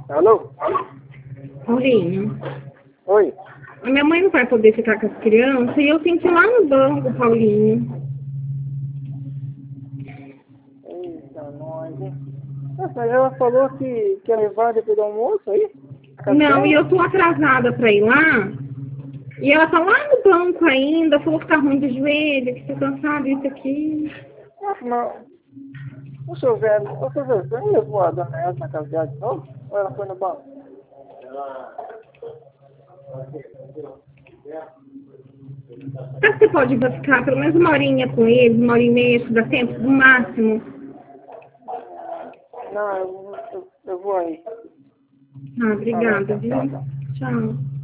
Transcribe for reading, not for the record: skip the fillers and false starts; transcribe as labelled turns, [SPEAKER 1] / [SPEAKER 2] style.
[SPEAKER 1] Alô?
[SPEAKER 2] Paulinho,
[SPEAKER 1] Oi?
[SPEAKER 2] a minha mãe não vai poder ficar com as crianças e eu tenho que ir lá no banco, Paulinho.
[SPEAKER 1] Eita, nós, hein? Nossa, mas ela falou que quer levar depois do almoço aí?
[SPEAKER 2] Não, e eu tô atrasada pra ir lá. E ela tá lá no banco ainda, falou que tá ruim do joelho, que tá cansada, isso aqui.
[SPEAKER 1] Nossa, mas... O seu velho, você não levou a dona Elsa na casa dela de novo? Ou ela foi no banco?
[SPEAKER 2] Será que você pode ficar pelo menos uma horinha com eles, uma hora e meia, se dá tempo, no máximo?
[SPEAKER 1] Não, eu vou aí.
[SPEAKER 2] Ah, obrigada, viu? Tchau.